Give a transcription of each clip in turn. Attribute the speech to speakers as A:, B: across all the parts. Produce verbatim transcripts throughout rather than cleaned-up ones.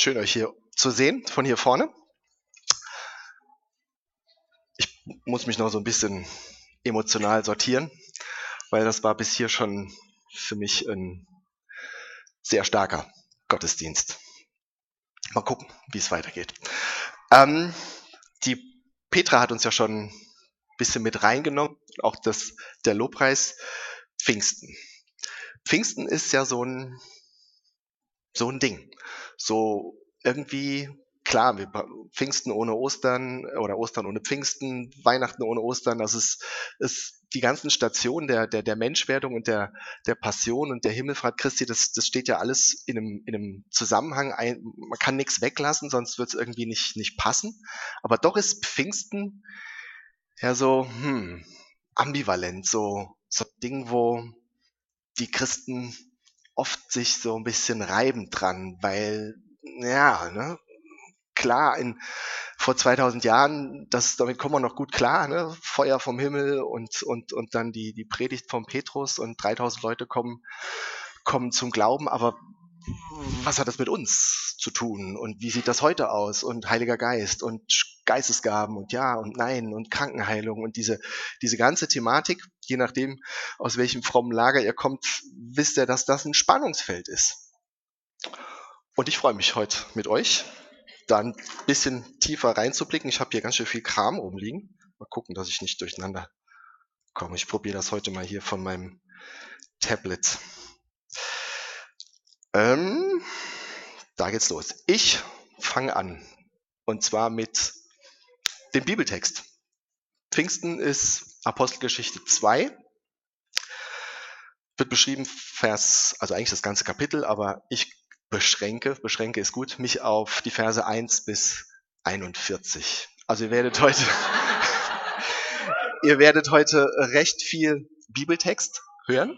A: Schön, euch hier zu sehen, von hier vorne. Ich muss mich noch so ein bisschen emotional sortieren, weil das war bis hier schon für mich ein sehr starker Gottesdienst. Mal gucken, wie es weitergeht. Ähm, die Petra hat uns ja schon ein bisschen mit reingenommen, auch das, der Lobpreis Pfingsten. Pfingsten ist ja so ein, so ein Ding. So irgendwie, klar, wir, Pfingsten ohne Ostern oder Ostern ohne Pfingsten, Weihnachten ohne Ostern, das ist, ist die ganzen Stationen der, der, der Menschwerdung und der, der Passion und der Himmelfahrt Christi, das, das steht ja alles in einem, in einem Zusammenhang. Ein, man kann nichts weglassen, sonst wird es irgendwie nicht, nicht passen. Aber doch ist Pfingsten ja so hm, ambivalent, so, so ein Ding, wo die Christen oft sich so ein bisschen reiben dran, weil, ja, ne, klar, in, vor zweitausend Jahren, das, damit kommen wir noch gut klar, ne, Feuer vom Himmel und, und, und dann die, die Predigt von Petrus und dreitausend Leute kommen, kommen zum Glauben, aber was hat das mit uns zu tun und wie sieht das heute aus und Heiliger Geist und Geistesgaben und ja und nein und Krankenheilung und diese, diese ganze Thematik, je nachdem, aus welchem frommen Lager ihr kommt, wisst ihr, dass das ein Spannungsfeld ist. Und ich freue mich heute mit euch, da ein bisschen tiefer reinzublicken. Ich habe hier ganz schön viel Kram rumliegen. Mal gucken, dass ich nicht durcheinander komme. Ich probiere das heute mal hier von meinem Tablet. Ähm, da geht's los. Ich fange an. Und zwar mit dem Bibeltext. Pfingsten ist Apostelgeschichte zwei. Wird beschrieben, Vers, also eigentlich das ganze Kapitel, aber ich beschränke, beschränke ist gut, mich auf die Verse eins bis einundvierzig. Also ihr werdet heute, ihr werdet heute recht viel Bibeltext hören.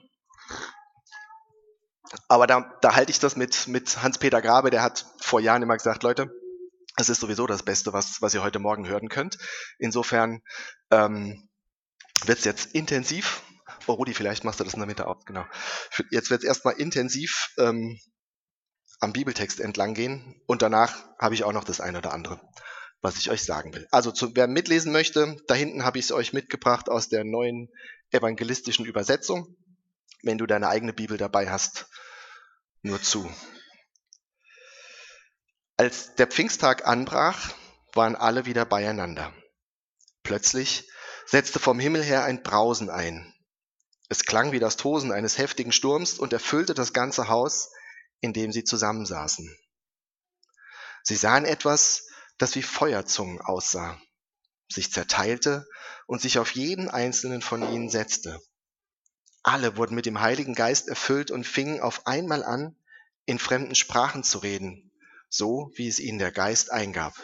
A: Aber da, da halte ich das mit, mit Hans-Peter Grabe, der hat vor Jahren immer gesagt, Leute, es ist sowieso das Beste, was, was ihr heute Morgen hören könnt. Insofern ähm, wird es jetzt intensiv, oh Rudi, vielleicht machst du das in der Mitte auf, genau. Jetzt wird es erstmal intensiv ähm, am Bibeltext entlang gehen und danach habe ich auch noch das eine oder andere, was ich euch sagen will. Also zu, wer mitlesen möchte, da hinten habe ich es euch mitgebracht aus der neuen evangelistischen Übersetzung. Wenn du deine eigene Bibel dabei hast, nur zu. Als der Pfingsttag anbrach, waren alle wieder beieinander. Plötzlich setzte vom Himmel her ein Brausen ein. Es klang wie das Tosen eines heftigen Sturms und erfüllte das ganze Haus, in dem sie zusammensaßen. Sie sahen etwas, das wie Feuerzungen aussah, sich zerteilte und sich auf jeden einzelnen von ihnen setzte. Alle wurden mit dem Heiligen Geist erfüllt und fingen auf einmal an, in fremden Sprachen zu reden, so wie es ihnen der Geist eingab.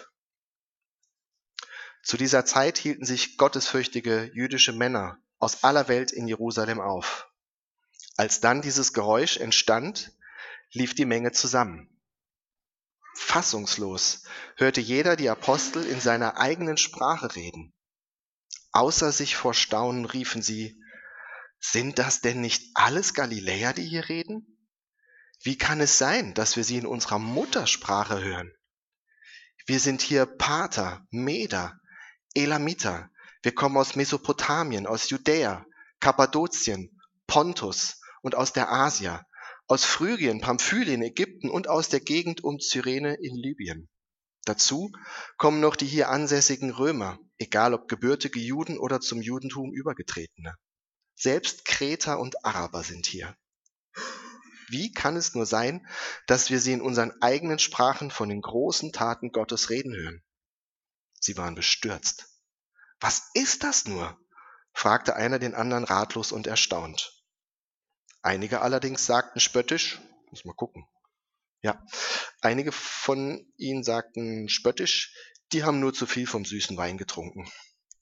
A: Zu dieser Zeit hielten sich gottesfürchtige jüdische Männer aus aller Welt in Jerusalem auf. Als dann dieses Geräusch entstand, lief die Menge zusammen. Fassungslos hörte jeder die Apostel in seiner eigenen Sprache reden. Außer sich vor Staunen riefen sie, sind das denn nicht alles Galiläer, die hier reden? Wie kann es sein, dass wir sie in unserer Muttersprache hören? Wir sind hier Parther, Meder, Elamiter. Wir kommen aus Mesopotamien, aus Judäa, Kappadokien, Pontus und aus der Asia, aus Phrygien, Pamphylien, Ägypten und aus der Gegend um Cyrene in Libyen. Dazu kommen noch die hier ansässigen Römer, egal ob gebürtige Juden oder zum Judentum übergetretene. Selbst Kreter und Araber sind hier. Wie kann es nur sein, dass wir sie in unseren eigenen Sprachen von den großen Taten Gottes reden hören? Sie waren bestürzt. Was ist das nur? Fragte einer den anderen ratlos und erstaunt. Einige allerdings sagten spöttisch, muss mal gucken. Ja, einige von ihnen sagten spöttisch, die haben nur zu viel vom süßen Wein getrunken.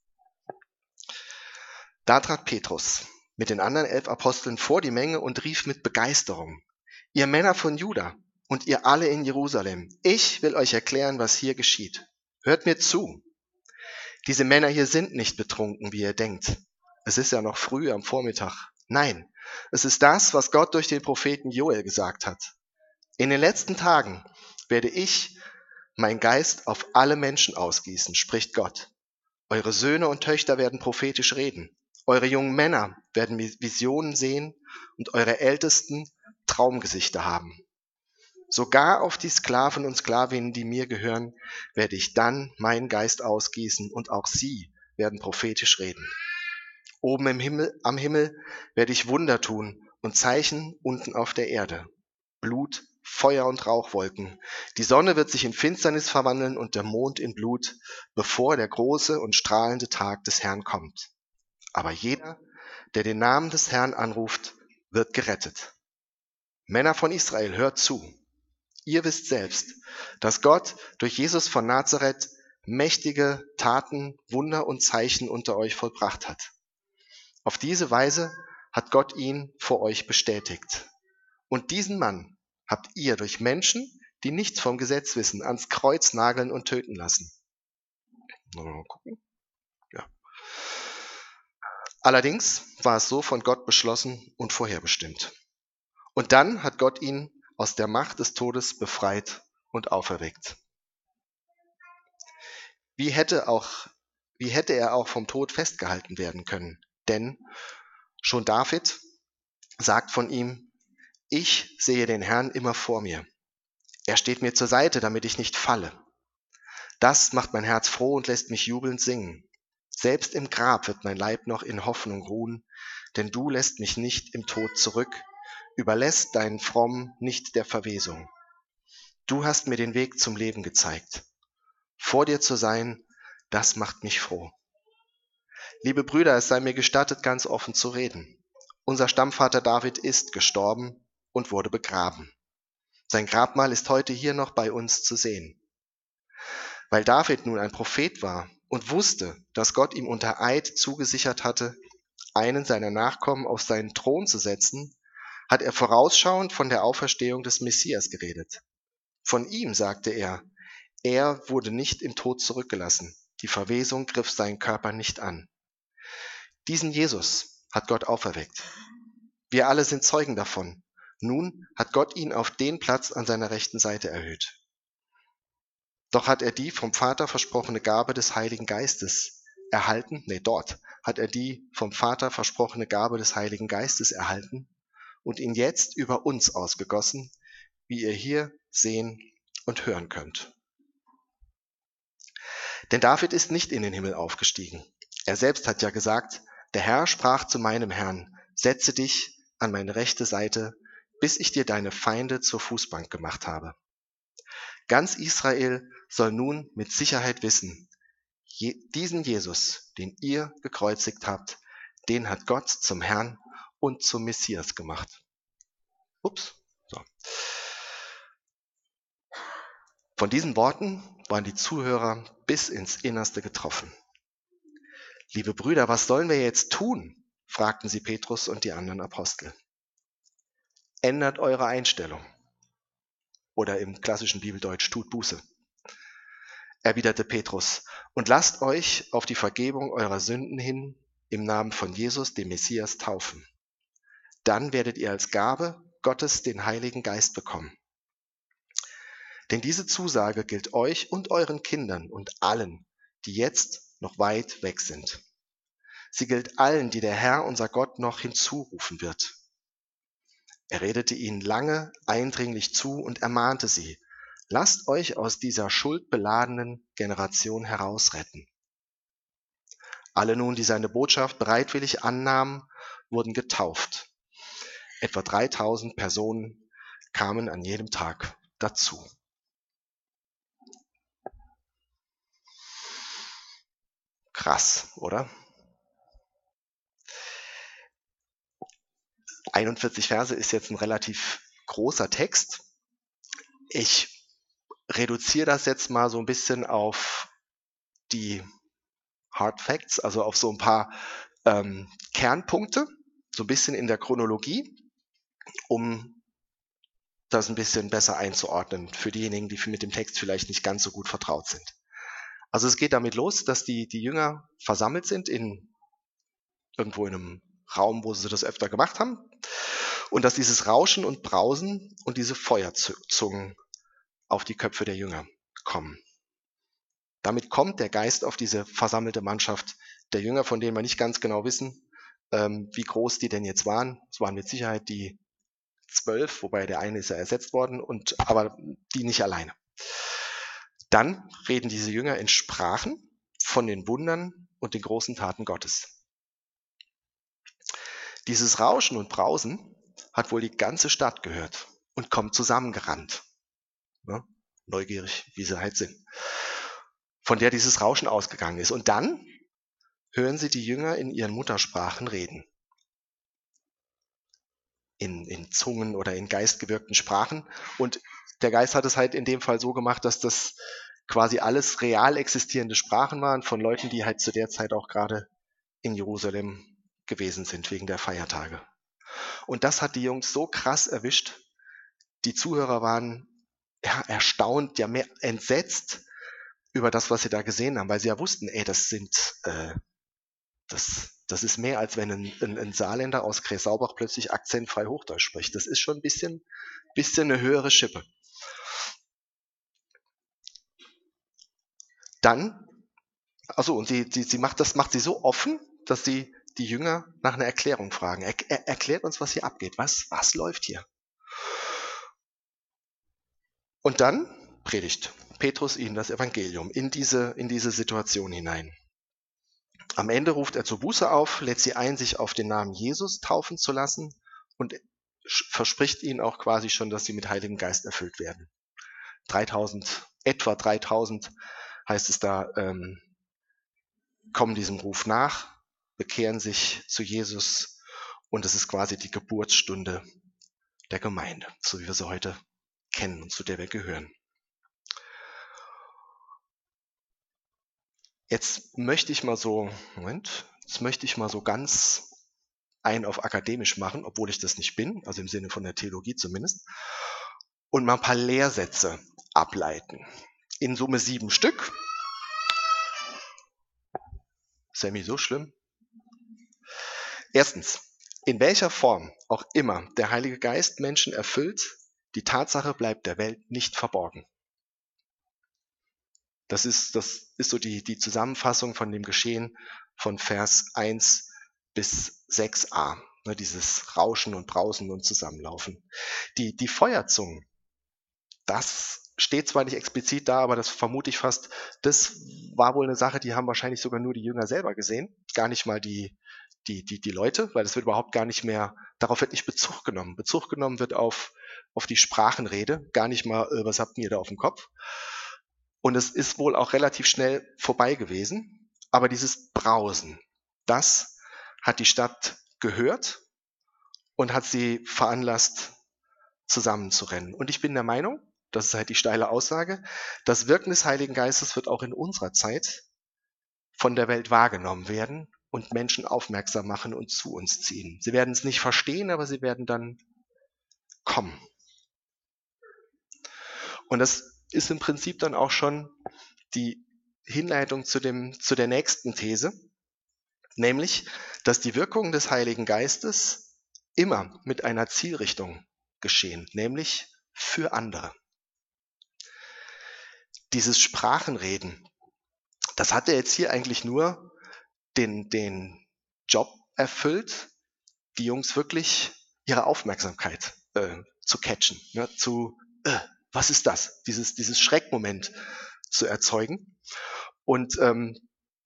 A: Da trat Petrus mit den anderen elf Aposteln vor die Menge und rief mit Begeisterung: Ihr Männer von Juda und ihr alle in Jerusalem, ich will euch erklären, was hier geschieht. Hört mir zu. Diese Männer hier sind nicht betrunken, wie ihr denkt. Es ist ja noch früh am Vormittag. Nein, es ist das, was Gott durch den Propheten Joel gesagt hat. In den letzten Tagen werde ich meinen Geist auf alle Menschen ausgießen, spricht Gott. Eure Söhne und Töchter werden prophetisch reden. Eure jungen Männer werden Visionen sehen und eure Ältesten Traumgesichter haben. Sogar auf die Sklaven und Sklavinnen, die mir gehören, werde ich dann meinen Geist ausgießen und auch sie werden prophetisch reden. Oben im Himmel, am Himmel werde ich Wunder tun und Zeichen unten auf der Erde. Blut, Feuer und Rauchwolken. Die Sonne wird sich in Finsternis verwandeln und der Mond in Blut, bevor der große und strahlende Tag des Herrn kommt. Aber jeder, der den Namen des Herrn anruft, wird gerettet. Männer von Israel, hört zu. Ihr wisst selbst, dass Gott durch Jesus von Nazareth mächtige Taten, Wunder und Zeichen unter euch vollbracht hat. Auf diese Weise hat Gott ihn vor euch bestätigt. Und diesen Mann habt ihr durch Menschen, die nichts vom Gesetz wissen, ans Kreuz nageln und töten lassen. Mal gucken. Ja. Allerdings war es so von Gott beschlossen und vorherbestimmt. Und dann hat Gott ihn aus der Macht des Todes befreit und auferweckt. Wie hätte, auch, wie hätte er auch vom Tod festgehalten werden können? Denn schon David sagt von ihm: Ich sehe den Herrn immer vor mir. Er steht mir zur Seite, damit ich nicht falle. Das macht mein Herz froh und lässt mich jubelnd singen. Selbst im Grab wird mein Leib noch in Hoffnung ruhen, denn du lässt mich nicht im Tod zurück, überlässt deinen Frommen nicht der Verwesung. Du hast mir den Weg zum Leben gezeigt. Vor dir zu sein, das macht mich froh. Liebe Brüder, es sei mir gestattet, ganz offen zu reden. Unser Stammvater David ist gestorben und wurde begraben. Sein Grabmal ist heute hier noch bei uns zu sehen. Weil David nun ein Prophet war und wusste, dass Gott ihm unter Eid zugesichert hatte, einen seiner Nachkommen auf seinen Thron zu setzen, hat er vorausschauend von der Auferstehung des Messias geredet. Von ihm sagte er: Er wurde nicht im Tod zurückgelassen, die Verwesung griff seinen Körper nicht an. Diesen Jesus hat Gott auferweckt. Wir alle sind Zeugen davon. Nun hat Gott ihn auf den Platz an seiner rechten Seite erhöht. Doch hat er die vom Vater versprochene Gabe des Heiligen Geistes erhalten, nee, dort hat er die vom Vater versprochene Gabe des Heiligen Geistes erhalten und ihn jetzt über uns ausgegossen, wie ihr hier sehen und hören könnt. Denn David ist nicht in den Himmel aufgestiegen. Er selbst hat ja gesagt: Der Herr sprach zu meinem Herrn: Setze dich an meine rechte Seite, bis ich dir deine Feinde zur Fußbank gemacht habe. Ganz Israel soll nun mit Sicherheit wissen: je, diesen Jesus, den ihr gekreuzigt habt, den hat Gott zum Herrn und zum Messias gemacht. Ups. So. Von diesen Worten waren die Zuhörer bis ins Innerste getroffen. Liebe Brüder, was sollen wir jetzt tun? Fragten sie Petrus und die anderen Apostel. Ändert eure Einstellung. Oder im klassischen Bibeldeutsch: tut Buße. Erwiderte Petrus: Und lasst euch auf die Vergebung eurer Sünden hin im Namen von Jesus, dem Messias, taufen. Dann werdet ihr als Gabe Gottes den Heiligen Geist bekommen. Denn diese Zusage gilt euch und euren Kindern und allen, die jetzt noch weit weg sind. Sie gilt allen, die der Herr, unser Gott, noch hinzurufen wird. Er redete ihnen lange eindringlich zu und ermahnte sie: Lasst euch aus dieser schuldbeladenen Generation herausretten. Alle nun, die seine Botschaft bereitwillig annahmen, wurden getauft. Etwa dreitausend Personen kamen an jedem Tag dazu. Krass, oder? einundvierzig Verse ist jetzt ein relativ großer Text. Ich reduziere das jetzt mal so ein bisschen auf die Hard Facts, also auf so ein paar ähm, Kernpunkte, so ein bisschen in der Chronologie, um das ein bisschen besser einzuordnen für diejenigen, die mit dem Text vielleicht nicht ganz so gut vertraut sind. Also es geht damit los, dass die, die Jünger versammelt sind in irgendwo in einem Raum, wo sie das öfter gemacht haben, und dass dieses Rauschen und Brausen und diese Feuerzungen auf die Köpfe der Jünger kommen. Damit kommt der Geist auf diese versammelte Mannschaft der Jünger, von denen wir nicht ganz genau wissen, ähm, wie groß die denn jetzt waren. Es waren mit Sicherheit die zwölf, wobei der eine ist ja ersetzt worden, und aber die nicht alleine. Dann reden diese Jünger in Sprachen von den Wundern und den großen Taten Gottes. Dieses Rauschen und Brausen hat wohl die ganze Stadt gehört und kommt zusammengerannt. Ja, neugierig, wie sie halt sind. Von der dieses Rauschen ausgegangen ist. Und dann hören sie die Jünger in ihren Muttersprachen reden. In, in Zungen oder in geistgewirkten Sprachen. Und der Geist hat es halt in dem Fall so gemacht, dass das quasi alles real existierende Sprachen waren von Leuten, die halt zu der Zeit auch gerade in Jerusalem gewesen sind, wegen der Feiertage. Und das hat die Jungs so krass erwischt. Die Zuhörer waren ja, erstaunt, ja mehr entsetzt über das, was sie da gesehen haben, weil sie ja wussten, ey, das sind, äh, das, das ist mehr, als wenn ein, ein, ein Saarländer aus Gräsaubach plötzlich akzentfrei Hochdeutsch spricht. Das ist schon ein bisschen, bisschen eine höhere Schippe. Dann, also und sie, sie, sie macht das macht sie so offen, dass sie die Jünger nach einer Erklärung fragen. Er, er, erklärt uns, was hier abgeht. Was, was läuft hier? Und dann predigt Petrus ihnen das Evangelium in diese, in diese Situation hinein. Am Ende ruft er zur Buße auf, lädt sie ein, sich auf den Namen Jesus taufen zu lassen und verspricht ihnen auch quasi schon, dass sie mit Heiligem Geist erfüllt werden. dreitausend, etwa dreitausend heißt es da, ähm, kommen diesem Ruf nach, bekehren sich zu Jesus und es ist quasi die Geburtsstunde der Gemeinde, so wie wir sie heute kennen und zu der wir gehören. Jetzt möchte ich mal so, Moment, jetzt möchte ich mal so ganz ein auf akademisch machen, obwohl ich das nicht bin, also im Sinne von der Theologie zumindest, und mal ein paar Lehrsätze ableiten. In Summe sieben Stück. Sammy, so schlimm? Erstens, in welcher Form auch immer der Heilige Geist Menschen erfüllt, die Tatsache bleibt der Welt nicht verborgen. Das ist, das ist so die, die Zusammenfassung von dem Geschehen von Vers eins bis sechs a. Ne, dieses Rauschen und Brausen und Zusammenlaufen. Die, die Feuerzungen, das steht zwar nicht explizit da, aber das vermute ich fast, das war wohl eine Sache, die haben wahrscheinlich sogar nur die Jünger selber gesehen, gar nicht mal die, die, die, die Leute, weil das wird überhaupt gar nicht mehr, darauf wird nicht Bezug genommen. Bezug genommen wird auf, auf die Sprachenrede, gar nicht mal, äh, was habt ihr da auf dem Kopf? Und es ist wohl auch relativ schnell vorbei gewesen. Aber dieses Brausen, das hat die Stadt gehört und hat sie veranlasst, zusammenzurennen. Und ich bin der Meinung, das ist halt die steile Aussage, das Wirken des Heiligen Geistes wird auch in unserer Zeit von der Welt wahrgenommen werden und Menschen aufmerksam machen und zu uns ziehen. Sie werden es nicht verstehen, aber sie werden dann kommen. Und das ist im Prinzip dann auch schon die Hinleitung zu, dem, zu der nächsten These, nämlich, dass die Wirkungen des Heiligen Geistes immer mit einer Zielrichtung geschehen, nämlich für andere. Dieses Sprachenreden, das hat ja jetzt hier eigentlich nur den, den Job erfüllt, die Jungs wirklich ihre Aufmerksamkeit äh, zu catchen, ne, zu, äh, was ist das? Dieses, dieses Schreckmoment zu erzeugen. Und ähm,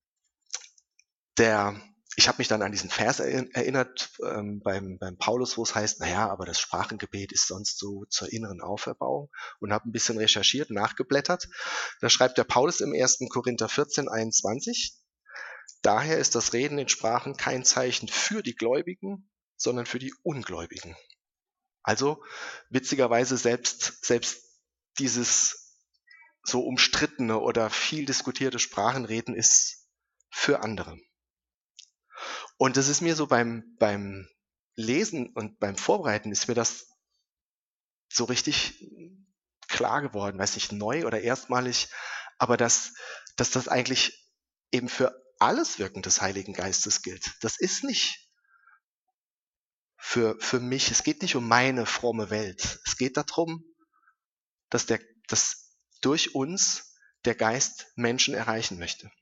A: der, ich habe mich dann an diesen Vers erinnert ähm, beim, beim Paulus, wo es heißt, naja, aber das Sprachengebet ist sonst so zur inneren Auferbauung, und habe ein bisschen recherchiert, nachgeblättert. Da schreibt der Paulus im ersten Korinther vierzehn, einundzwanzig, daher ist das Reden in Sprachen kein Zeichen für die Gläubigen, sondern für die Ungläubigen. Also witzigerweise selbst, selbst dieses so umstrittene oder viel diskutierte Sprachenreden ist für andere. Und das ist mir so beim, beim Lesen und beim Vorbereiten ist mir das so richtig klar geworden, weiß nicht, neu oder erstmalig, aber dass, dass das eigentlich eben für alles Wirken des Heiligen Geistes gilt. Das ist nicht für, für mich, es geht nicht um meine fromme Welt. Es geht darum, dass der, dass durch uns der Geist Menschen erreichen möchte.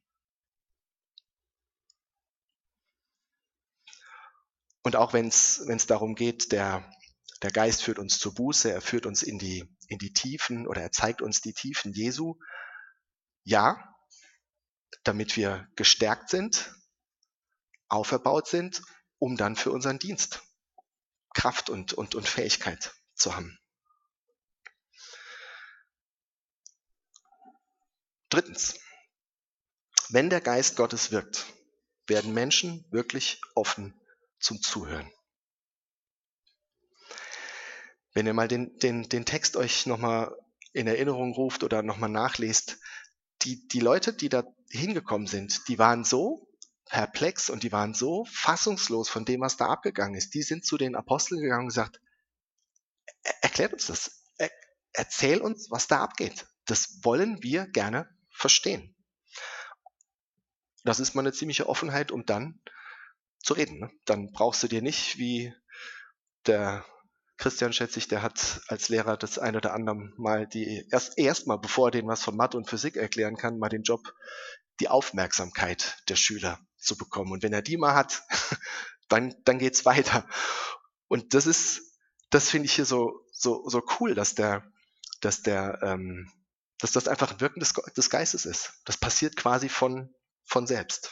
A: Und auch wenn es wenn es darum geht, der, der Geist führt uns zur Buße, er führt uns in die, in die Tiefen oder er zeigt uns die Tiefen Jesu. Ja, damit wir gestärkt sind, auferbaut sind, um dann für unseren Dienst Kraft und, und, und Fähigkeit zu haben. Drittens, wenn der Geist Gottes wirkt, werden Menschen wirklich offen zum Zuhören. Wenn ihr mal den, den, den Text euch nochmal in Erinnerung ruft oder nochmal nachlest, die, die Leute, die da hingekommen sind, die waren so perplex und die waren so fassungslos von dem, was da abgegangen ist. Die sind zu den Aposteln gegangen und gesagt, erklärt uns das, er, erzähl uns, was da abgeht. Das wollen wir gerne verstehen. Das ist mal eine ziemliche Offenheit, um dann zu reden. Ne? Dann brauchst du dir nicht, wie der Christian, schätze ich, der hat als Lehrer das ein oder andere Mal die, erst erst mal, bevor er denen was von Mathe und Physik erklären kann, mal den Job, die Aufmerksamkeit der Schüler zu bekommen. Und wenn er die mal hat, dann, dann geht's weiter. Und das ist, das finde ich hier so, so, so cool, dass der, dass der, ähm, dass das einfach ein Wirken des, des Geistes ist. Das passiert quasi von, von selbst.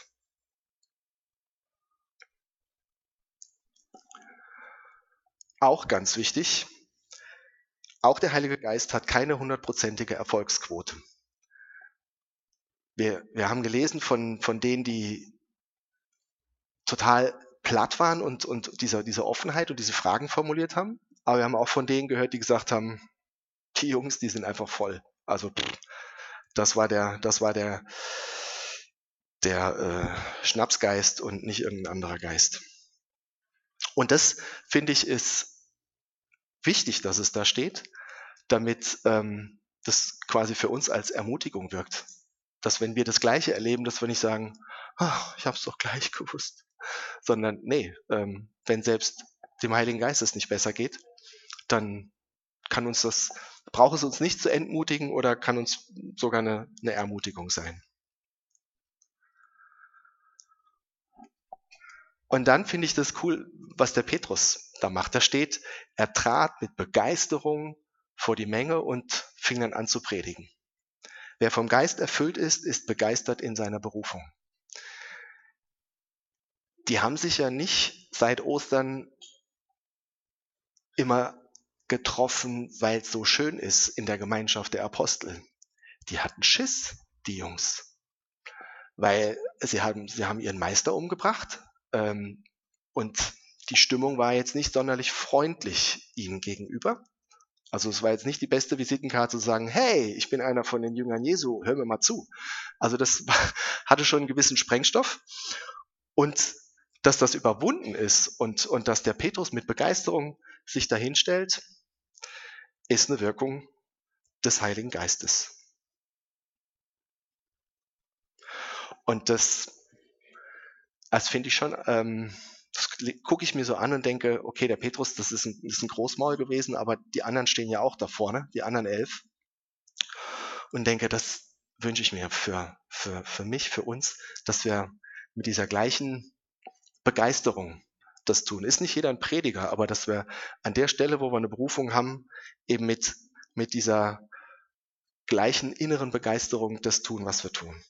A: Auch ganz wichtig, auch der Heilige Geist hat keine hundertprozentige Erfolgsquote. Wir, wir haben gelesen von, von denen, die total platt waren und, und diese, diese Offenheit und diese Fragen formuliert haben. Aber wir haben auch von denen gehört, die gesagt haben, die Jungs, die sind einfach voll. Also pff, das war der, das war der, der äh, Schnapsgeist und nicht irgendein anderer Geist. Und das, finde ich, ist wichtig, dass es da steht, damit ähm, das quasi für uns als Ermutigung wirkt. Dass wenn wir das Gleiche erleben, dass wir nicht sagen, oh, ich habe es doch gleich gewusst, sondern nee, ähm, wenn selbst dem Heiligen Geist es nicht besser geht, dann kann uns das, braucht es uns nicht zu entmutigen oder kann uns sogar eine, eine Ermutigung sein. Und dann finde ich das cool, was der Petrus da macht. Da steht, er trat mit Begeisterung vor die Menge und fing dann an zu predigen. Wer vom Geist erfüllt ist, ist begeistert in seiner Berufung. Die haben sich ja nicht seit Ostern immer getroffen, weil es so schön ist in der Gemeinschaft der Apostel. Die hatten Schiss, die Jungs. Weil sie haben, sie haben ihren Meister umgebracht ähm, und die Stimmung war jetzt nicht sonderlich freundlich ihnen gegenüber. Also es war jetzt nicht die beste Visitenkarte zu sagen, hey, ich bin einer von den Jüngern Jesu, hör mir mal zu. Also das hatte schon einen gewissen Sprengstoff. Und dass das überwunden ist und, und dass der Petrus mit Begeisterung sich dahin stellt, ist eine Wirkung des Heiligen Geistes. Und das, das finde ich schon, ähm, das gucke ich mir so an und denke, okay, der Petrus, das ist ein, ist ein Großmaul gewesen, aber die anderen stehen ja auch da vorne, die anderen elf. Und denke, das wünsche ich mir für, für, für mich, für uns, dass wir mit dieser gleichen Begeisterung das tun. Ist nicht jeder ein Prediger, aber dass wir an der Stelle, wo wir eine Berufung haben, eben mit, mit dieser gleichen inneren Begeisterung das tun, was wir tun.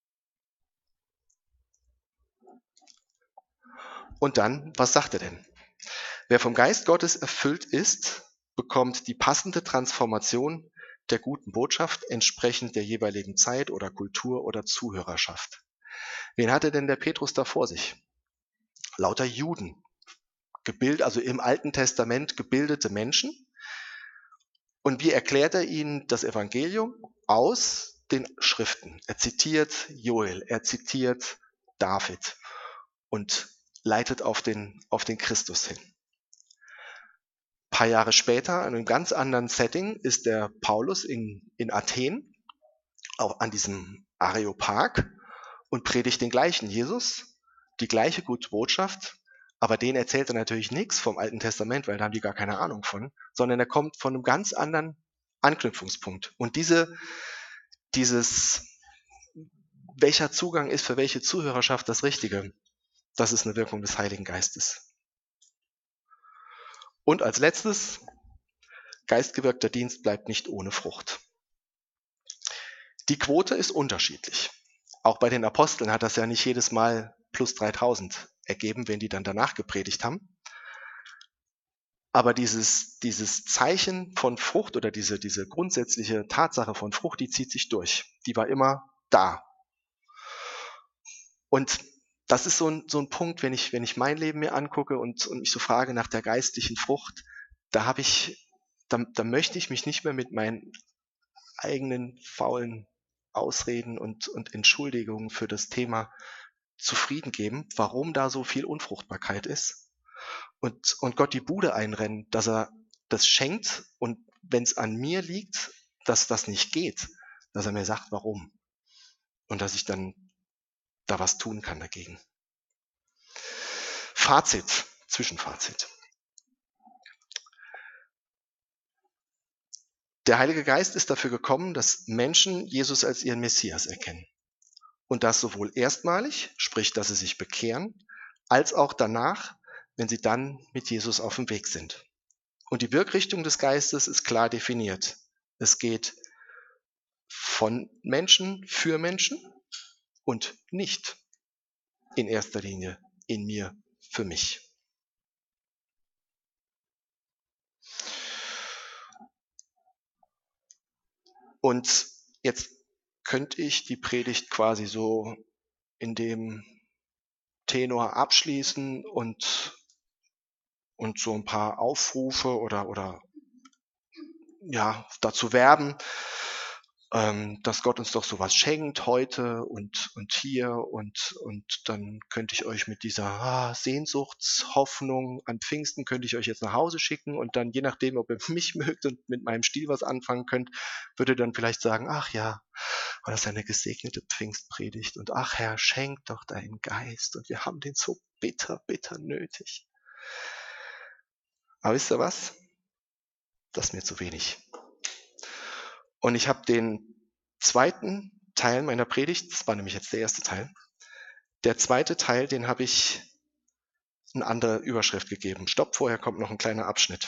A: Und dann, was sagt er denn? Wer vom Geist Gottes erfüllt ist, bekommt die passende Transformation der guten Botschaft entsprechend der jeweiligen Zeit oder Kultur oder Zuhörerschaft. Wen hatte denn der Petrus da vor sich? Lauter Juden, gebildet, also im Alten Testament gebildete Menschen. Und wie erklärt er ihnen das Evangelium? Aus den Schriften. Er zitiert Joel, er zitiert David und leitet auf den, auf den Christus hin. Ein paar Jahre später, in einem ganz anderen Setting, ist der Paulus in, in Athen, auch an diesem Areopag, und predigt den gleichen Jesus, die gleiche gute Botschaft, aber denen erzählt er natürlich nichts vom Alten Testament, weil da haben die gar keine Ahnung von, sondern er kommt von einem ganz anderen Anknüpfungspunkt. Und diese, dieses, welcher Zugang ist für welche Zuhörerschaft das Richtige, das ist eine Wirkung des Heiligen Geistes. Und als letztes, geistgewirkter Dienst bleibt nicht ohne Frucht. Die Quote ist unterschiedlich. Auch bei den Aposteln hat das ja nicht jedes Mal plus dreitausend ergeben, wenn die dann danach gepredigt haben. Aber dieses, dieses Zeichen von Frucht oder diese, diese grundsätzliche Tatsache von Frucht, die zieht sich durch. Die war immer da. Und das ist so ein, so ein Punkt, wenn ich, wenn ich mein Leben mir angucke und, und mich so frage nach der geistlichen Frucht, da habe ich, da, da möchte ich mich nicht mehr mit meinen eigenen faulen Ausreden und, und Entschuldigungen für das Thema zufrieden geben, warum da so viel Unfruchtbarkeit ist. Und, und Gott die Bude einrennen, dass er das schenkt und wenn es an mir liegt, dass das nicht geht, dass er mir sagt, warum. Und dass ich dann da was tun kann dagegen. Fazit, Zwischenfazit. Der Heilige Geist ist dafür gekommen, dass Menschen Jesus als ihren Messias erkennen. Und das sowohl erstmalig, sprich, dass sie sich bekehren, als auch danach, wenn sie dann mit Jesus auf dem Weg sind. Und die Wirkrichtung des Geistes ist klar definiert. Es geht von Menschen für Menschen und nicht in erster Linie in mir für mich. Und jetzt könnte ich die Predigt quasi so in dem Tenor abschließen und, und so ein paar Aufrufe oder, oder ja, dazu werben, ähm, dass Gott uns doch sowas schenkt heute und, und hier und, und dann könnte ich euch mit dieser ah, Sehnsuchtshoffnung an Pfingsten könnte ich euch jetzt nach Hause schicken und dann je nachdem, ob ihr mich mögt und mit meinem Stil was anfangen könnt, würde dann vielleicht sagen, ach ja, war das eine gesegnete Pfingstpredigt und ach Herr, schenk doch deinen Geist und wir haben den so bitter, bitter nötig. Aber wisst ihr was? Das ist mir zu wenig. Und ich habe den zweiten Teil meiner Predigt, das war nämlich jetzt der erste Teil, der zweite Teil, den habe ich eine andere Überschrift gegeben. Stopp, vorher kommt noch ein kleiner Abschnitt.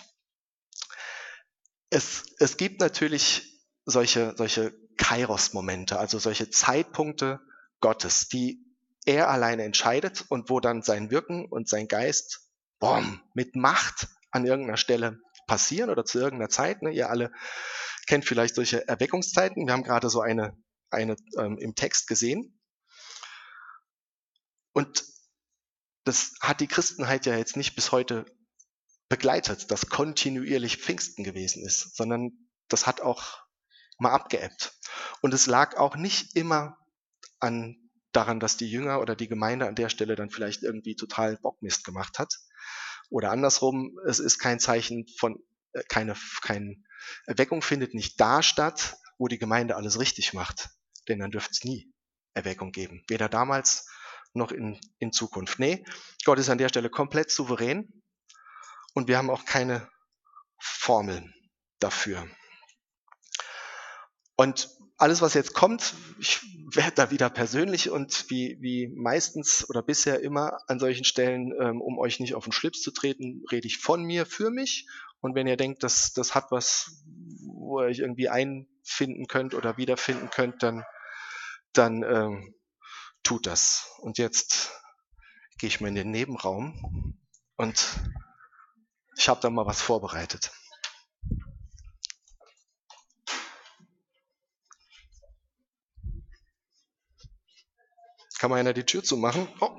A: Es, es gibt natürlich solche, solche Kairos-Momente, also solche Zeitpunkte Gottes, die er alleine entscheidet und wo dann sein Wirken und sein Geist boom, mit Macht an irgendeiner Stelle passieren oder zu irgendeiner Zeit. Ne? Ihr alle kennt vielleicht solche Erweckungszeiten. Wir haben gerade so eine, eine ähm, im Text gesehen. Und das hat die Christenheit ja jetzt nicht bis heute begleitet, dass kontinuierlich Pfingsten gewesen ist, sondern das hat auch mal abgeebbt. Und es lag auch nicht immer an daran, dass die Jünger oder die Gemeinde an der Stelle dann vielleicht irgendwie total Bockmist gemacht hat. Oder andersrum, es ist kein Zeichen von, äh, keine, kein Erweckung findet nicht da statt, wo die Gemeinde alles richtig macht. Denn dann dürfte es nie Erweckung geben. Weder damals noch in, in Zukunft. Nee, Gott ist an der Stelle komplett souverän und wir haben auch keine Formel dafür. Und alles, was jetzt kommt, ich werde da wieder persönlich und wie, wie meistens oder bisher immer an solchen Stellen, ähm, um euch nicht auf den Schlips zu treten, rede ich von mir, für mich. Und wenn ihr denkt, dass das hat was, wo ihr euch irgendwie einfinden könnt oder wiederfinden könnt, dann, dann ähm, tut das. Und jetzt gehe ich mal in den Nebenraum und ich habe da mal was vorbereitet. Kann mal einer die Tür zumachen? Oh.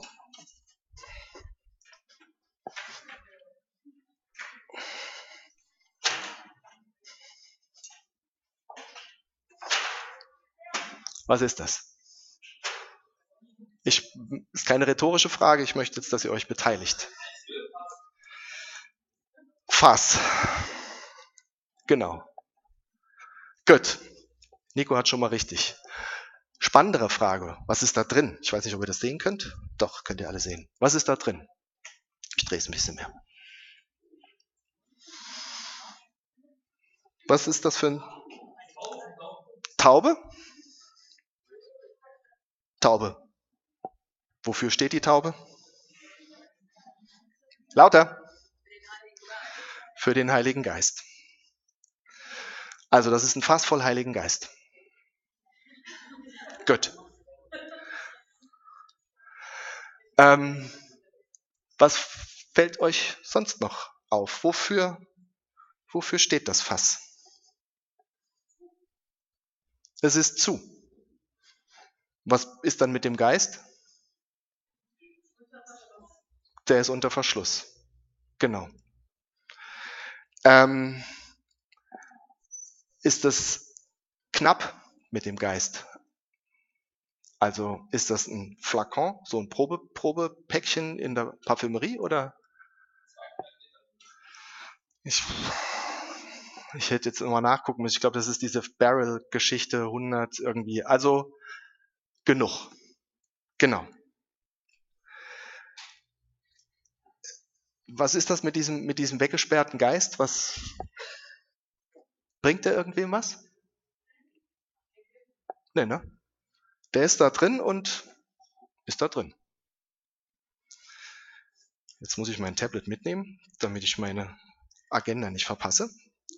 A: Was ist das? Ich, ist keine rhetorische Frage, ich möchte jetzt, dass ihr euch beteiligt. Fass. Genau. Gut. Nico hat schon mal richtig. Spannendere Frage. Was ist da drin? Ich weiß nicht, ob ihr das sehen könnt. Doch, könnt ihr alle sehen. Was ist da drin? Ich drehe es ein bisschen mehr. Was ist das für ein Taube? Taube. Wofür steht die Taube? Lauter. Für den Heiligen Geist. Also das ist ein Fass voll Heiligen Geist. Gut. Ähm, was fällt euch sonst noch auf? Wofür, wofür steht das Fass? Es ist zu. Was ist dann mit dem Geist? Der ist unter Verschluss. Genau. Ähm, ist es knapp mit dem Geist? Also ist das ein Flakon, so ein Probe, Probepäckchen in der Parfümerie oder? Ich, ich hätte jetzt immer nachgucken müssen. Ich glaube, das ist diese Barrel-Geschichte hundert irgendwie. Also genug. Genau. Was ist das mit diesem, mit diesem weggesperrten Geist? Was bringt der irgendwem was? Nee, ne? Der ist da drin und ist da drin. Jetzt muss ich mein Tablet mitnehmen, damit ich meine Agenda nicht verpasse.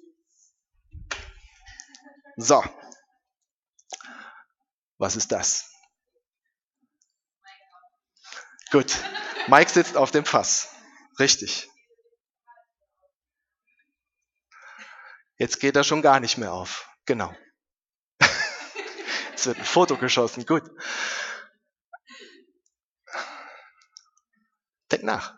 A: So. Was ist das? Gut. Mike sitzt auf dem Fass. Richtig. Jetzt geht er schon gar nicht mehr auf. Genau. Es wird ein Foto geschossen. Gut. Denk nach.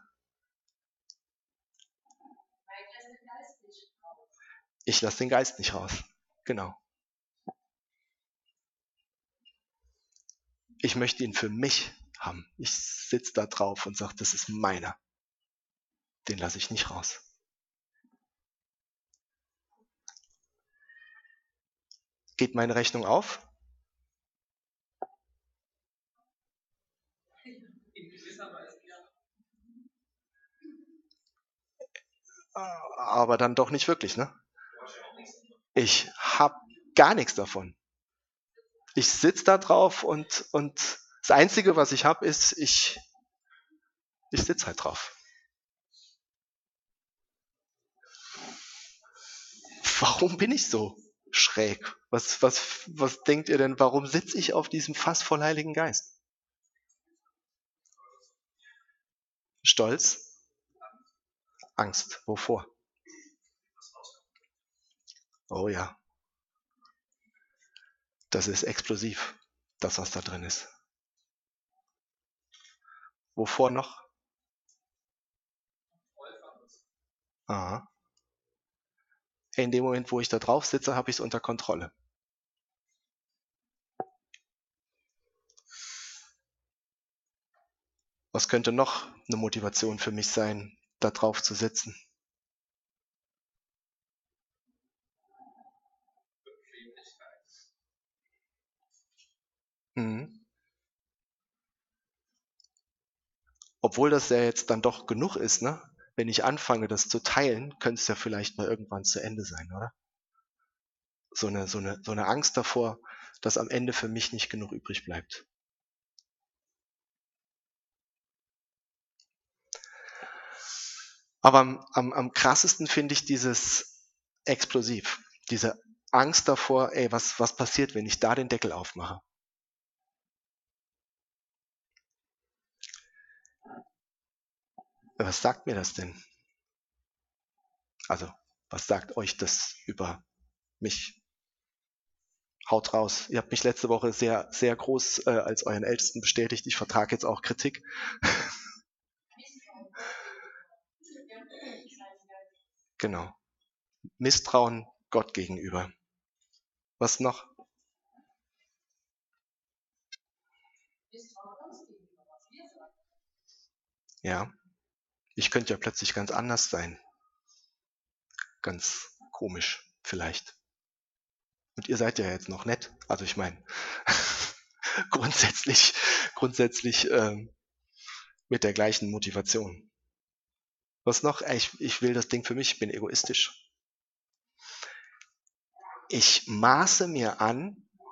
A: Ich lasse den Geist nicht raus. Genau. Ich möchte ihn für mich haben. Ich sitze da drauf und sage, das ist meiner. Den lasse ich nicht raus. Geht meine Rechnung auf? Aber dann doch nicht wirklich, ne? Ich habe gar nichts davon. Ich sitze da drauf und, und das Einzige, was ich habe, ist, ich, ich sitze halt drauf. Warum bin ich so schräg? Was, was, was denkt ihr denn, warum sitze ich auf diesem Fass voll Heiligen Geist? Stolz? Angst. Wovor? Oh ja. Das ist explosiv, das, was da drin ist. Wovor noch? Aha. In dem Moment, wo ich da drauf sitze, habe ich es unter Kontrolle. Was könnte noch eine Motivation für mich sein, da drauf zu sitzen? Mhm. Obwohl das ja jetzt dann doch genug ist, ne? Wenn ich anfange, das zu teilen, könnte es ja vielleicht mal irgendwann zu Ende sein, oder? So eine, so eine, so eine Angst davor, dass am Ende für mich nicht genug übrig bleibt. Aber am, am, am krassesten finde ich dieses explosiv, diese Angst davor, ey, was, was passiert, wenn ich da den Deckel aufmache? Was sagt mir das denn? Also, was sagt euch das über mich? Haut raus. Ihr habt mich letzte Woche sehr, sehr groß äh, als euren Ältesten bestätigt. Ich vertrage jetzt auch Kritik. Genau. Misstrauen Gott gegenüber. Was noch? Ja. Ich könnte ja plötzlich ganz anders sein. Ganz komisch vielleicht. Und ihr seid ja jetzt noch nett. Also ich meine, grundsätzlich, grundsätzlich ähm, mit der gleichen Motivation. Was noch? Ich, ich will das Ding für mich, ich bin egoistisch. Ich maße mir an,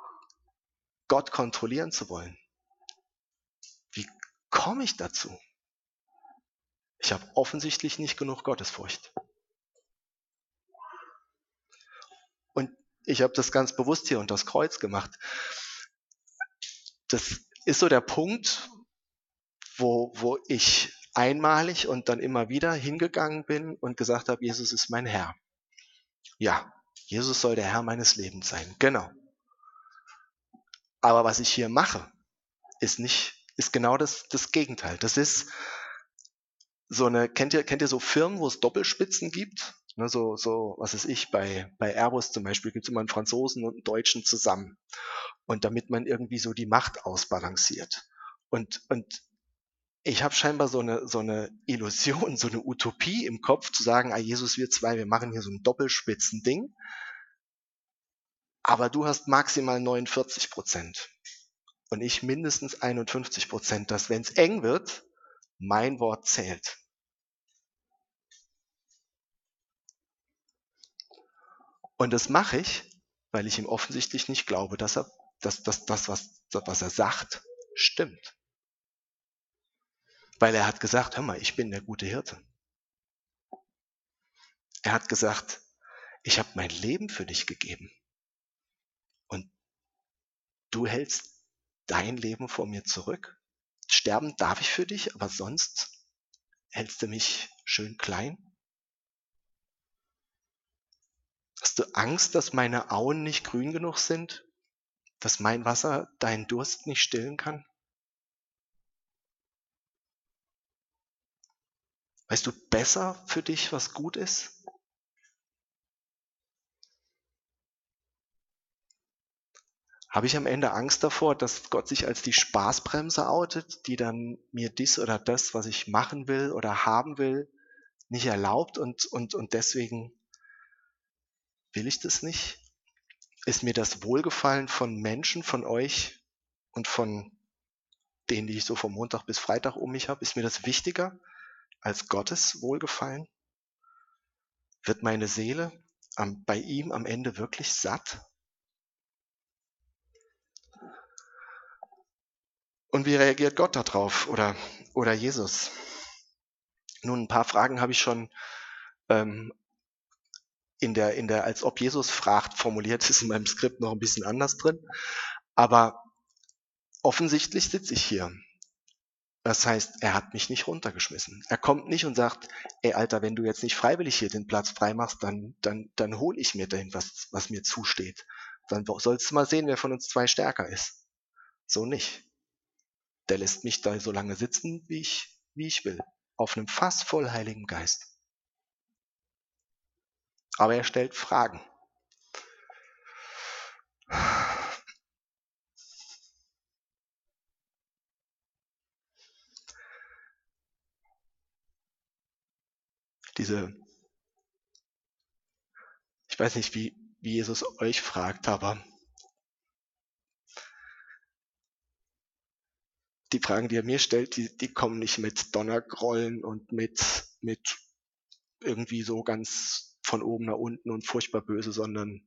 A: Gott kontrollieren zu wollen. Wie komme ich dazu? Ich habe offensichtlich nicht genug Gottesfurcht. Und ich habe das ganz bewusst hier unter das Kreuz gemacht. Das ist so der Punkt, wo, wo ich einmalig und dann immer wieder hingegangen bin und gesagt habe, Jesus ist mein Herr. Ja, Jesus soll der Herr meines Lebens sein. Genau. Aber was ich hier mache, ist nicht, ist genau das, das Gegenteil. Das ist so eine, kennt ihr, kennt ihr so Firmen, wo es Doppelspitzen gibt? Ne, so, so, was weiß ich, bei, bei Airbus zum Beispiel gibt es immer einen Franzosen und einen Deutschen zusammen. Und damit man irgendwie so die Macht ausbalanciert. Und, und ich habe scheinbar so eine, so eine Illusion, so eine Utopie im Kopf, zu sagen, ah Jesus, wir zwei, wir machen hier so ein Doppelspitzen-Ding. Aber du hast maximal neunundvierzig Prozent. Und ich mindestens einundfünfzig Prozent, dass wenn es eng wird, mein Wort zählt. Und das mache ich, weil ich ihm offensichtlich nicht glaube, dass er, dass, dass das, was, was er sagt, stimmt. Weil er hat gesagt, hör mal, ich bin der gute Hirte. Er hat gesagt, ich habe mein Leben für dich gegeben. Und du hältst dein Leben vor mir zurück. Sterben darf ich für dich, aber sonst hältst du mich schön klein. Hast du Angst, dass meine Auen nicht grün genug sind? Dass mein Wasser deinen Durst nicht stillen kann? Weißt du besser für dich, was gut ist? Habe ich am Ende Angst davor, dass Gott sich als die Spaßbremse outet, die dann mir dies oder das, was ich machen will oder haben will, nicht erlaubt und, und, und deswegen will ich das nicht? Ist mir das Wohlgefallen von Menschen, von euch und von denen, die ich so vom Montag bis Freitag um mich habe, ist mir das wichtiger als Gottes Wohlgefallen? Wird meine Seele am, bei ihm am Ende wirklich satt? Und wie reagiert Gott darauf oder, oder Jesus? Nun, ein paar Fragen habe ich schon ähm, in der, in der als ob Jesus fragt formuliert, ist in meinem Skript noch ein bisschen anders drin. Aber offensichtlich sitze ich hier. Das heißt, er hat mich nicht runtergeschmissen. Er kommt nicht und sagt, ey Alter, wenn du jetzt nicht freiwillig hier den Platz freimachst, dann, dann, dann hole ich mir dahin, was, was mir zusteht. Dann sollst du mal sehen, wer von uns zwei stärker ist. So nicht. Der lässt mich da so lange sitzen, wie ich, wie ich will. Auf einem Fass voll Heiligem Geist. Aber er stellt Fragen. Diese, ich weiß nicht, wie, wie Jesus euch fragt, aber die Fragen, die er mir stellt, die, die kommen nicht mit Donnergrollen und mit, mit irgendwie so ganz von oben nach unten und furchtbar böse, sondern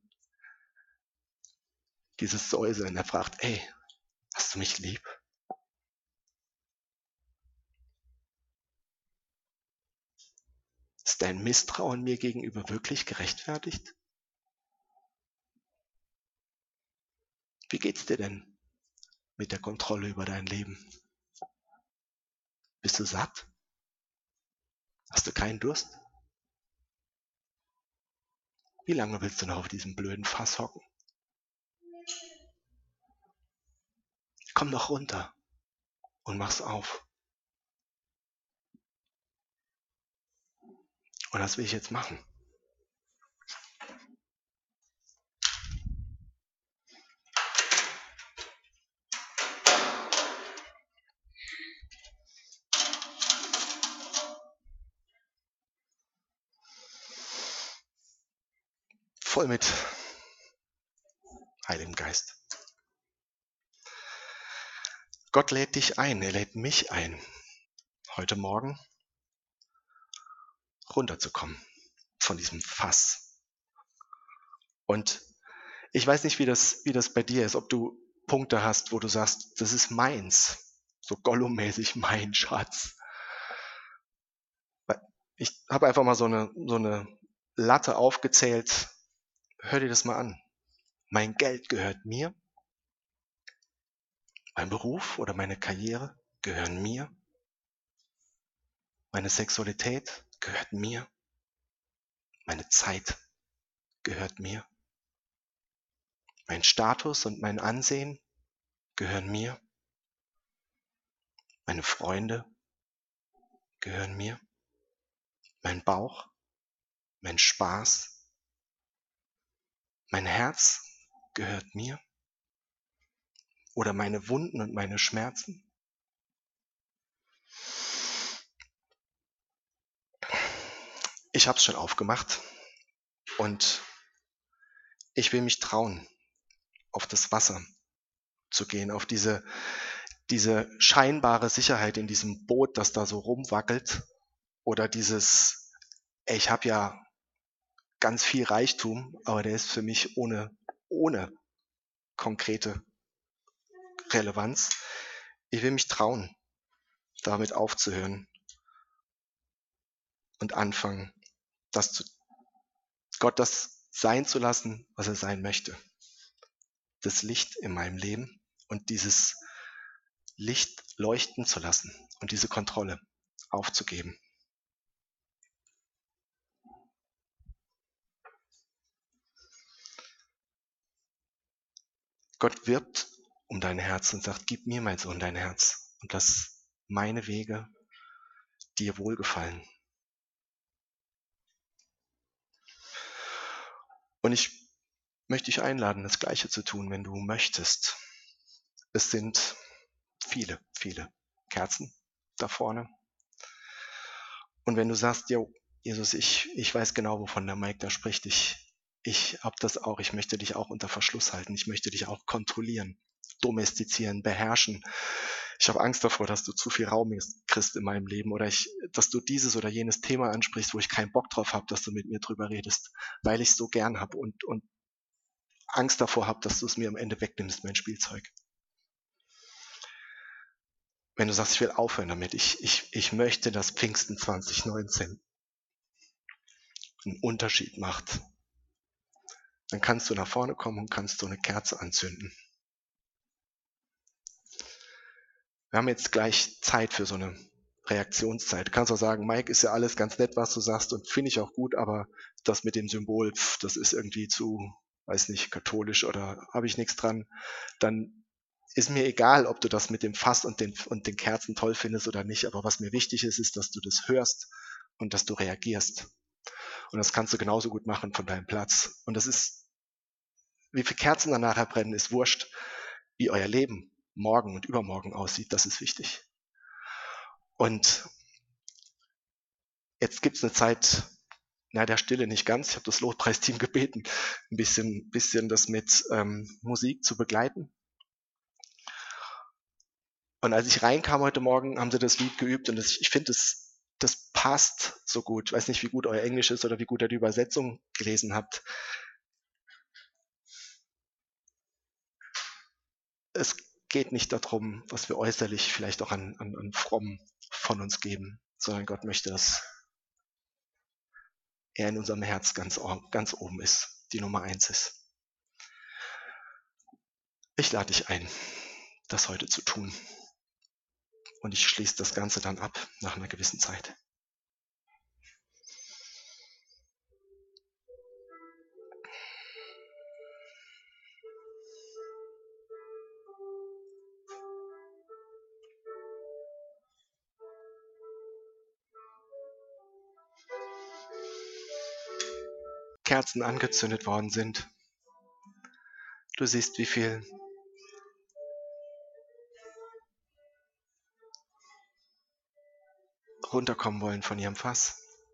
A: dieses Säuseln. Er fragt, ey, hast du mich lieb? Ist dein Misstrauen mir gegenüber wirklich gerechtfertigt? Wie geht's dir denn mit der Kontrolle über dein Leben? Bist du satt? Hast du keinen Durst? Wie lange willst du noch auf diesem blöden Fass hocken? Komm doch runter und mach's auf. Und das will ich jetzt machen. Voll mit Heiligem Geist. Gott lädt dich ein, er lädt mich ein, heute Morgen runterzukommen von diesem Fass. Und ich weiß nicht, wie das, wie das bei dir ist, ob du Punkte hast, wo du sagst, das ist meins, so Gollum-mäßig mein Schatz. Ich habe einfach mal so eine, so eine Latte aufgezählt. Hör dir das mal an. Mein Geld gehört mir. Mein Beruf oder meine Karriere gehören mir. Meine Sexualität gehört mir. Meine Zeit gehört mir. Mein Status und mein Ansehen gehören mir. Meine Freunde gehören mir. Mein Bauch, mein Spaß, mein Herz gehört mir. Oder meine Wunden und meine Schmerzen. Ich habe es schon aufgemacht und ich will mich trauen, auf das Wasser zu gehen, auf diese, diese scheinbare Sicherheit in diesem Boot, das da so rumwackelt, oder dieses, ey, ich habe ja ganz viel Reichtum, aber der ist für mich ohne, ohne konkrete Relevanz. Ich will mich trauen, damit aufzuhören und anfangen, das zu, Gott das sein zu lassen, was er sein möchte. Das Licht in meinem Leben und dieses Licht leuchten zu lassen und diese Kontrolle aufzugeben. Gott wirbt um dein Herz und sagt, gib mir, mein Sohn, dein Herz und lass meine Wege dir wohlgefallen. Und ich möchte dich einladen, das Gleiche zu tun, wenn du möchtest. Es sind viele, viele Kerzen da vorne. Und wenn du sagst, jo, Jesus, ich, ich weiß genau, wovon der Mike da spricht. Ich, ich habe das auch. Ich möchte dich auch unter Verschluss halten. Ich möchte dich auch kontrollieren, domestizieren, beherrschen. Ich habe Angst davor, dass du zu viel Raum kriegst in meinem Leben oder ich, dass du dieses oder jenes Thema ansprichst, wo ich keinen Bock drauf habe, dass du mit mir drüber redest, weil ich es so gern habe und, und Angst davor habe, dass du es mir am Ende wegnimmst, mein Spielzeug. Wenn du sagst, ich will aufhören damit, ich, ich, ich möchte, dass Pfingsten zwanzig neunzehn einen Unterschied macht, dann kannst du nach vorne kommen und kannst du eine Kerze anzünden. Wir haben jetzt gleich Zeit für so eine Reaktionszeit. Du kannst auch sagen, Mike, ist ja alles ganz nett, was du sagst und finde ich auch gut, aber das mit dem Symbol, pf, das ist irgendwie zu, weiß nicht, katholisch oder habe ich nichts dran. Dann ist mir egal, ob du das mit dem Fass und den, und den Kerzen toll findest oder nicht, aber was mir wichtig ist, ist, dass du das hörst und dass du reagierst. Und das kannst du genauso gut machen von deinem Platz. Und das ist, wie viele Kerzen dann nachher brennen, ist wurscht, wie euer Leben morgen und übermorgen aussieht, das ist wichtig. Und jetzt gibt es eine Zeit, na der Stille nicht ganz, ich habe das Lobpreisteam gebeten, ein bisschen, bisschen das mit ähm, Musik zu begleiten. Und als ich reinkam heute Morgen, haben sie das Lied geübt und das, ich finde, das, das passt so gut. Ich weiß nicht, wie gut euer Englisch ist oder wie gut ihr die Übersetzung gelesen habt. Es geht nicht darum, was wir äußerlich vielleicht auch an, an, an fromm von uns geben, sondern Gott möchte, dass er in unserem Herz ganz, ganz oben ist, die Nummer eins ist. Ich lade dich ein, das heute zu tun. Und ich schließe das Ganze dann ab nach einer gewissen Zeit. Kerzen angezündet worden sind. Du siehst, wie viel runterkommen wollen von ihrem Fass.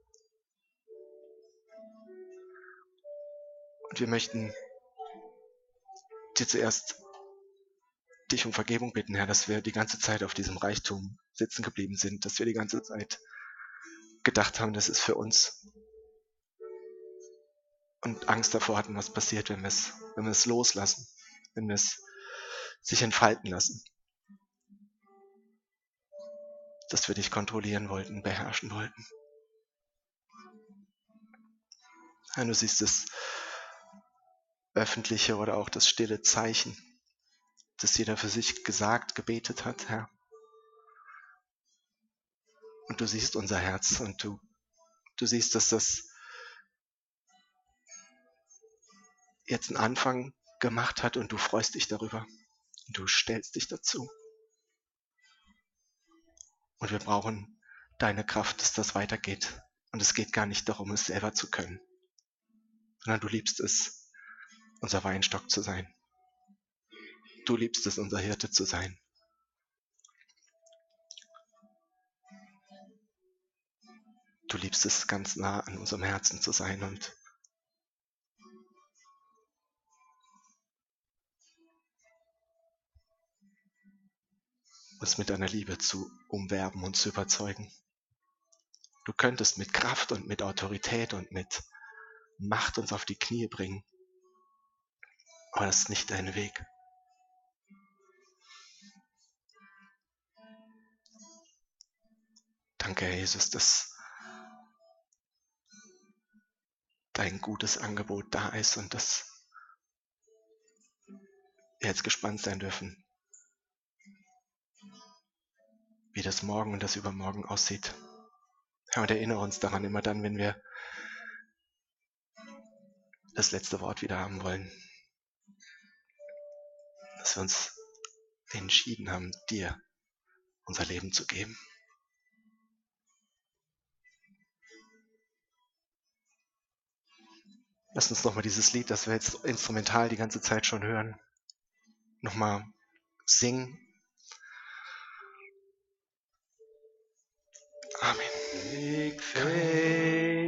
A: Und wir möchten dir zuerst dich um Vergebung bitten, Herr, dass wir die ganze Zeit auf diesem Reichtum sitzen geblieben sind, dass wir die ganze Zeit gedacht haben, das ist für uns und Angst davor hatten, was passiert, wenn wir es, wenn wir es loslassen, wenn wir es sich entfalten lassen. Dass wir dich kontrollieren wollten, beherrschen wollten. Ja, du siehst das öffentliche oder auch das stille Zeichen, das jeder für sich gesagt, gebetet hat, Herr. Und du siehst unser Herz und du, du siehst, dass das jetzt einen Anfang gemacht hat und du freust dich darüber. Und du stellst dich dazu. Und wir brauchen deine Kraft, dass das weitergeht. Und es geht gar nicht darum, es selber zu können, sondern du liebst es, unser Weinstock zu sein. Du liebst es, unser Hirte zu sein. Du liebst es, ganz nah an unserem Herzen zu sein und uns mit deiner Liebe zu umwerben und zu überzeugen. Du könntest mit Kraft und mit Autorität und mit Macht uns auf die Knie bringen. Aber das ist nicht dein Weg. Danke, Herr Jesus, dass dein gutes Angebot da ist und dass wir jetzt gespannt sein dürfen, wie das Morgen und das Übermorgen aussieht. Herr, und erinnere uns daran immer dann, wenn wir das letzte Wort wieder haben wollen, dass wir uns entschieden haben, dir unser Leben zu geben. Lass uns nochmal dieses Lied, das wir jetzt instrumental die ganze Zeit schon hören, nochmal singen. Amen.
B: Big faith.